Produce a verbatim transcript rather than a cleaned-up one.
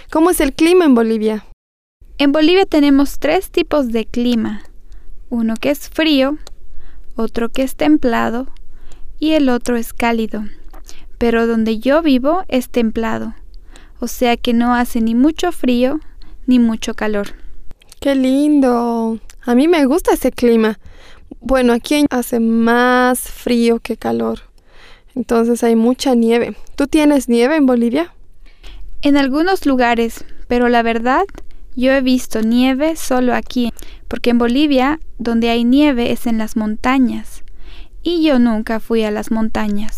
¿Cómo es el clima en Bolivia? En Bolivia tenemos tres tipos de clima. Uno que es frío, otro que es templado y el otro es cálido. Pero donde yo vivo es templado, o sea que no hace ni mucho frío ni mucho calor. ¡Qué lindo! A mí me gusta ese clima. Bueno, aquí hace más frío que calor. Entonces hay mucha nieve. ¿Tú tienes nieve en Bolivia? En algunos lugares, pero la verdad, yo he visto nieve solo aquí, porque en Bolivia, donde hay nieve es en las montañas, y yo nunca fui a las montañas.